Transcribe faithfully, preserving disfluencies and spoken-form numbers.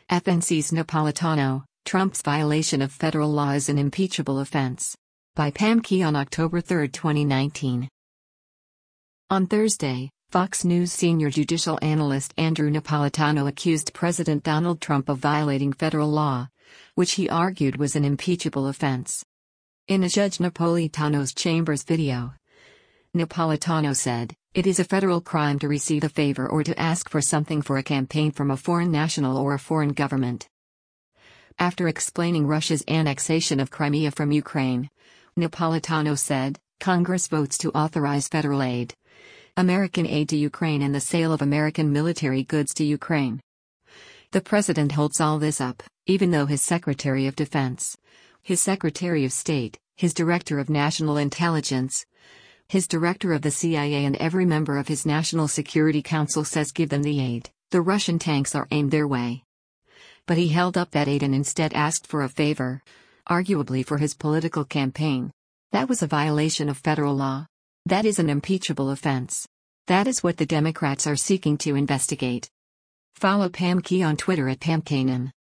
F N C's Napolitano, Trump's violation of federal law is an impeachable offense. By Pam Key on October third, twenty nineteen. On Thursday, Fox News senior judicial analyst Andrew Napolitano accused President Donald Trump of violating federal law, which he argued was an impeachable offense. In a Judge Napolitano's chambers video, Napolitano said, "It is a federal crime to receive a favor or to ask for something for a campaign from a foreign national or a foreign government." After explaining Russia's annexation of Crimea from Ukraine, Napolitano said, "Congress votes to authorize federal aid, American aid to Ukraine and the sale of American military goods to Ukraine. The president holds all this up, even though his Secretary of Defense, his Secretary of State, his Director of National Intelligence, his Director of the C I A and every member of his National Security Council says give them the aid. The Russian tanks are aimed their way." But he held up that aid and instead asked for a favor, arguably for his political campaign. That was a violation of federal law. That is an impeachable offense. That is what the Democrats are seeking to investigate. Follow Pam Key on Twitter at Pam Kanem.